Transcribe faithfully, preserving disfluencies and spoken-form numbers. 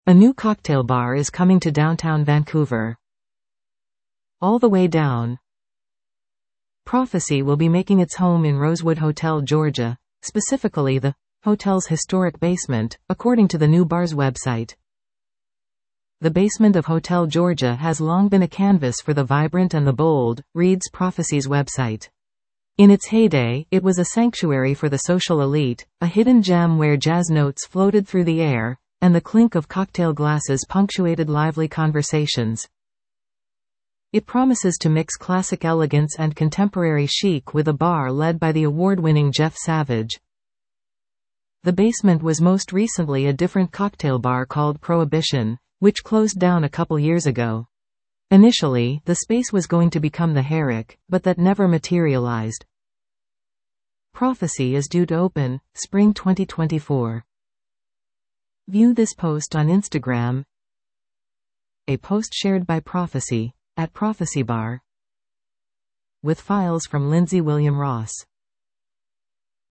A new cocktail bar is coming to downtown Vancouver. All the way down. Prophecy will be making its home in Rosewood Hotel, Georgia, specifically the hotel's historic basement, according to the new bar's website. The basement of Hotel Georgia has long been a canvas for the vibrant and the bold, reads Prophecy's website. In its heyday, it was a sanctuary for the social elite, a hidden gem where jazz notes floated through the air, and the clink of cocktail glasses punctuated lively conversations. It promises to mix classic elegance and contemporary chic with a bar led by the award-winning Jeff Savage. The basement was most recently a different cocktail bar called Prohibition, which closed down a couple years ago. Initially, the space was going to become the Herrick, but that never materialized. Prophecy is due to open, spring twenty twenty-four. View this post on Instagram. A post shared by Prophecy, at Prophecy Bar. With files from Lindsay William Ross.